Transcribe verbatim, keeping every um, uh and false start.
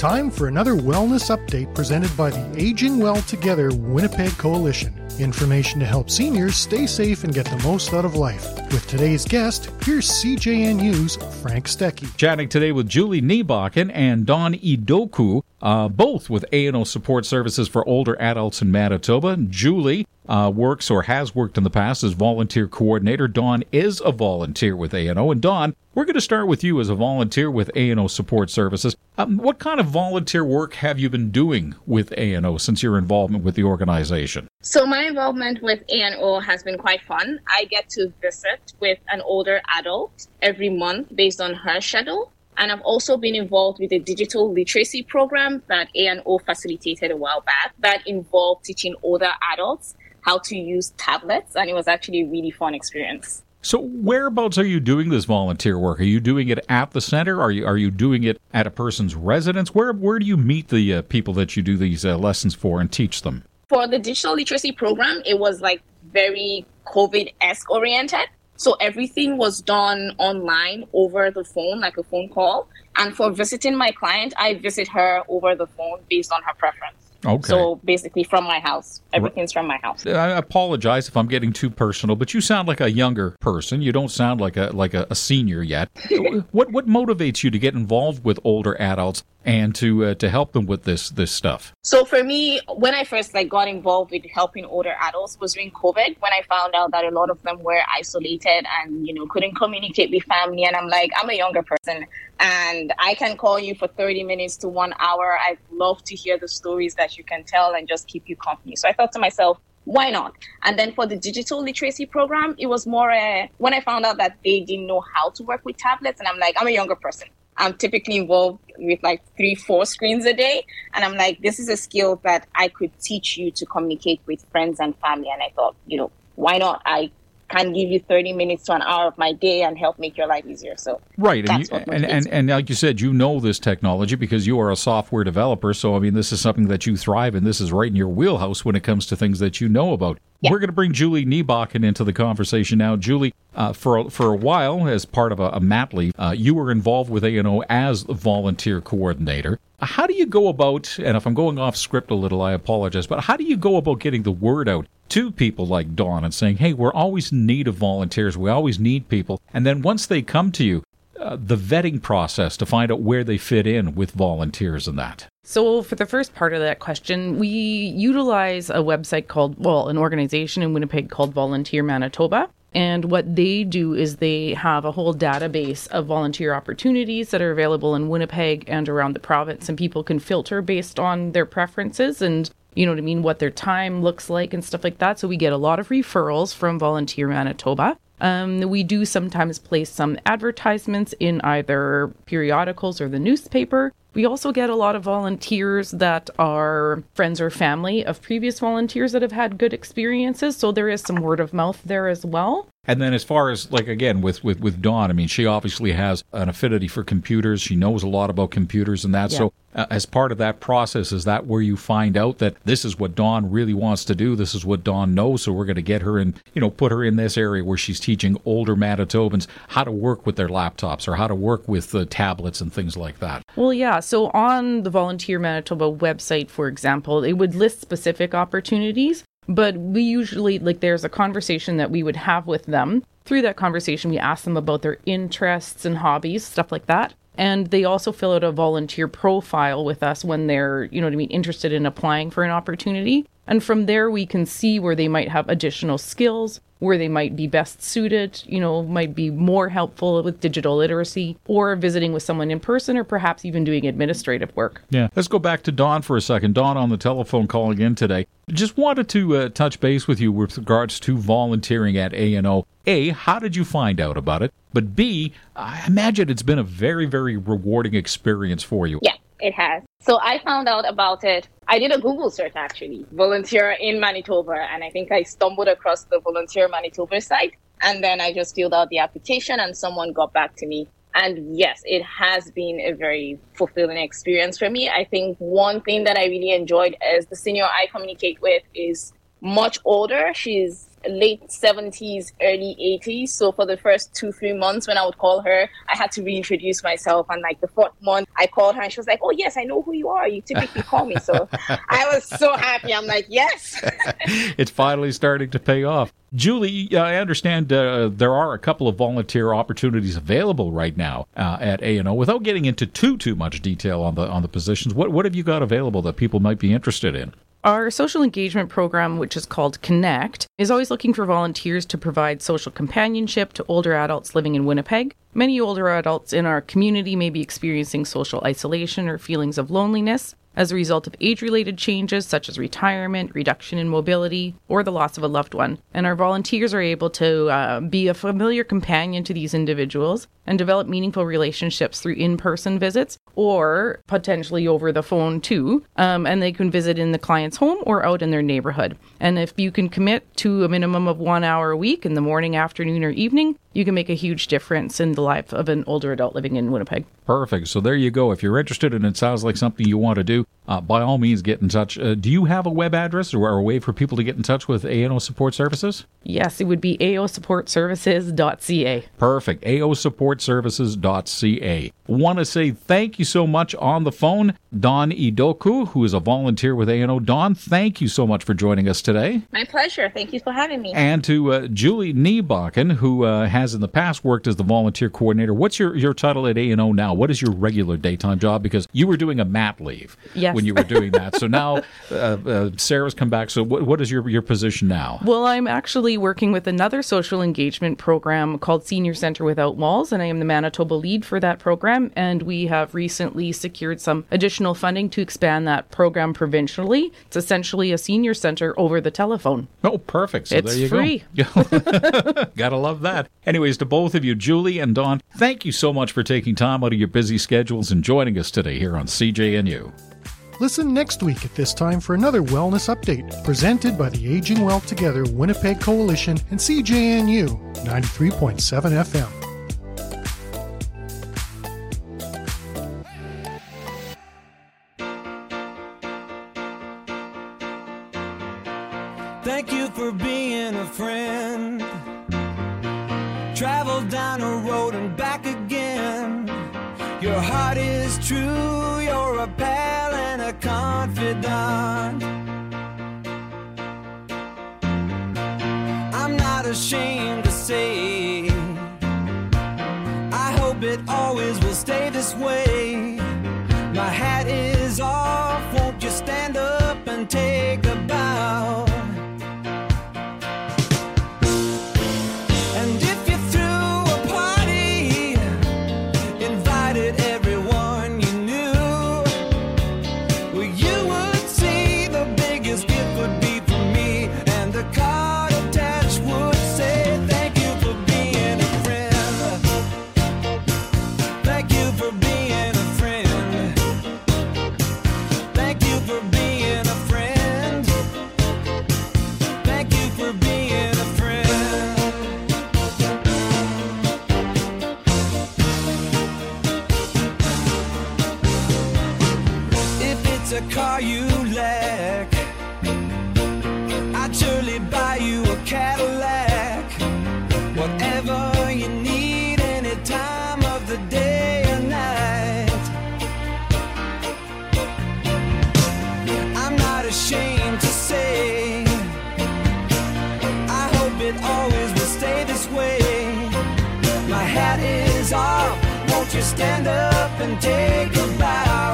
Time for another wellness update presented by the Aging Well Together Winnipeg Coalition. Information to help seniors stay safe and get the most out of life. With today's guest, here's C J N U's Frank Stecky. Chatting today with Julie Niebakken and Dawn Idoku, uh, both with A and O Support Services for Older Adults in Manitoba. Julie uh, works or has worked in the past as volunteer coordinator. Dawn is a volunteer with A and O. And Dawn, we're going to start with you as a volunteer with A and O Support Services. Um, what kind of volunteer work have you been doing with A and O since your involvement with the organization? So my involvement with A and O has been quite fun. I get to visit with an older adult every month based on her schedule. And I've also been involved with a digital literacy program that A and O facilitated a while back that involved teaching older adults how to use tablets. And it was actually a really fun experience. So whereabouts are you doing this volunteer work? Are you doing it at the center? Are you are you doing it at a person's residence? Where where do you meet the uh, people that you do these uh, lessons for and teach them? For the digital literacy program, it was like very COVID-esque oriented. So everything was done online over the phone, like a phone call. And for visiting my client, I visit her over the phone based on her preference. Okay. So basically from my house. Everything's from my house. I apologize if I'm getting too personal, but you sound like a younger person. You don't sound like a like a, a senior yet. What what motivates you to get involved with older adults and to uh, to help them with this this stuff? So for me, when I first like got involved with helping older adults was during COVID, when I found out that a lot of them were isolated and, you know, couldn't communicate with family. And I'm like, I'm a younger person and I can call you for thirty minutes to one hour. I'd love to hear the stories that you can tell and just keep you company. So I thought to myself, why not? And then for the digital literacy program, it was more uh, when I found out that they didn't know how to work with tablets. And I'm like, I'm a younger person. I'm typically involved with like three, four screens a day. And I'm like, this is a skill that I could teach you to communicate with friends and family. And I thought, you know, why not? I can give you thirty minutes to an hour of my day and help make your life easier. So right, that's and, you, what and, and and like you said, you know this technology because you are a software developer. So I mean, this is something that you thrive in. This is right in your wheelhouse when it comes to things that you know about. Yeah. We're going to bring Julie Niebakken into the conversation now. Julie, uh, for for a while, as part of a, a mat leave, uh, you were involved with A and O as a volunteer coordinator. How do you go about, and if I'm going off script a little, I apologize, but how do you go about getting the word out to people like Dawn and saying, hey, we're always in need of volunteers, we always need people, and then once they come to you, uh, the vetting process to find out where they fit in with volunteers and that? So for the first part of that question, we utilize a website called, well, an organization in Winnipeg called Volunteer Manitoba. And what they do is they have a whole database of volunteer opportunities that are available in Winnipeg and around the province. And people can filter based on their preferences and, you know what I mean, what their time looks like and stuff like that. So we get a lot of referrals from Volunteer Manitoba. Um, we do sometimes place some advertisements in either periodicals or the newspaper. We also get a lot of volunteers that are friends or family of previous volunteers that have had good experiences. So there is some word of mouth there as well. And then as far as, like, again, with, with, with Dawn, I mean, she obviously has an affinity for computers. She knows a lot about computers and that. Yeah. So uh, as part of that process, is that where you find out that this is what Dawn really wants to do? This is what Dawn knows. So we're going to get her in, you know, put her in this area where she's teaching older Manitobans how to work with their laptops or how to work with uh, tablets and things like that. Well, yeah. So on the Volunteer Manitoba website, for example, it would list specific opportunities. But we usually, like, there's a conversation that we would have with them. Through that conversation, we ask them about their interests and hobbies, stuff like that. And they also fill out a volunteer profile with us when they're, you know what I mean, interested in applying for an opportunity. And from there, we can see where they might have additional skills, where they might be best suited, you know, might be more helpful with digital literacy or visiting with someone in person or perhaps even doing administrative work. Yeah. Let's go back to Dawn for a second. Dawn on the telephone calling in today. Just wanted to uh, touch base with you with regards to volunteering at A and O. A, how did you find out about it? But B, I imagine it's been a very, very rewarding experience for you. Yeah, it has. So I found out about it. I did a Google search, actually, volunteer in Manitoba, and I think I stumbled across the Volunteer Manitoba site. And then I just filled out the application and someone got back to me. And yes, it has been a very fulfilling experience for me. I think one thing that I really enjoyed is the senior I communicate with is much older. She's late seventies, early eighties. So for the first two, three months when I would call her, I had to reintroduce myself. And like the fourth month, I called her and she was like, oh, yes, I know who you are. You typically call me. So I was so happy. I'm like, yes. It's finally starting to pay off. Julie, uh, I understand uh, there are a couple of volunteer opportunities available right now uh, at A and O. Without getting into too too much detail on the on the positions, what what have you got available that people might be interested in? Our social engagement program, which is called Connect, is always looking for volunteers to provide social companionship to older adults living in Winnipeg. Many older adults in our community may be experiencing social isolation or feelings of loneliness as a result of age-related changes such as retirement, reduction in mobility, or the loss of a loved one. And our volunteers are able to uh, be a familiar companion to these individuals and develop meaningful relationships through in-person visits or potentially over the phone too. Um, and they can visit in the client's home or out in their neighborhood. And if you can commit to a minimum of one hour a week in the morning, afternoon, or evening, you can make a huge difference in the life of an older adult living in Winnipeg. Perfect. So there you go. If you're interested and it sounds like something you want to do, uh, by all means, get in touch. Uh, do you have a web address or a way for people to get in touch with A and O Support Services? Yes, it would be a o support services dot c a. Perfect. a o support services dot c a. Want to say thank you so much on the phone, Dawn Idoku, who is a volunteer with A and O. Dawn, thank you so much for joining us today. My pleasure. Thank you for having me. And to uh, Julie Niebakken, who uh, has in the past worked as the volunteer coordinator. What's your, your title at A and O now? What is your regular daytime job? Because you were doing a mat leave yes. when you were doing that. So now uh, uh, Sarah's come back. So what, what is your, your position now? Well, I'm actually working with another social engagement program called Senior Centre Without Walls, and I am the Manitoba lead for that program. And we have recently secured some additional funding to expand that program provincially. It's essentially a senior centre over the telephone. Oh, perfect. So it's there you free. go. Gotta love that. Anyways, to both of you, Julie and Dawn, thank you so much for taking time out of your busy schedules and joining us today here on C J N U. Listen next week at this time for another wellness update presented by the Aging Well Together Winnipeg Coalition and C J N U ninety-three point seven F M. Thank you for being a friend. Travel down a road and back again. Your heart is true, you're a pal and a confidant. I'm not ashamed to say, I hope it always will stay this way. My hat is off, won't you stand up and take a bow? A car you lack, I'd surely buy you a Cadillac. Whatever you need, any time of the day or night. I'm not ashamed to say, I hope it always will stay this way. My hat is off, won't you stand up and take a bow?